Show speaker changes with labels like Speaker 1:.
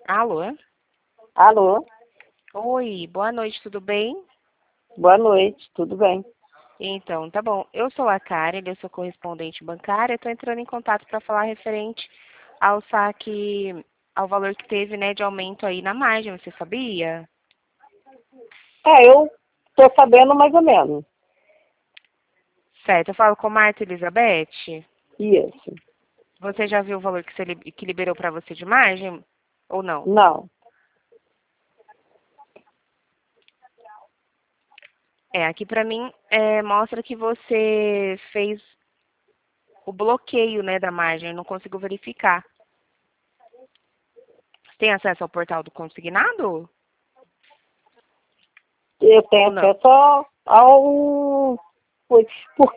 Speaker 1: Alô?
Speaker 2: Alô,
Speaker 1: Oi, boa noite, tudo bem?
Speaker 2: boa noite, tudo bem?
Speaker 1: Então, tá bom. Eu sou a Karen, eu sou correspondente bancária, estou entrando em contato para falar referente ao saque, ao valor que teve, né, de aumento aí na margem, você sabia?
Speaker 2: Eu tô sabendo mais ou menos.
Speaker 1: Certo, eu falo com Marta Elizabeth.
Speaker 2: Isso.
Speaker 1: Você já viu o valor que liberou para você de margem ou não?
Speaker 2: Não.
Speaker 1: Aqui para mim mostra que você fez o bloqueio, né, da margem, eu não consigo verificar. Você tem acesso ao portal do consignado
Speaker 2: Eu tenho
Speaker 1: ou não?
Speaker 2: acesso ao. Por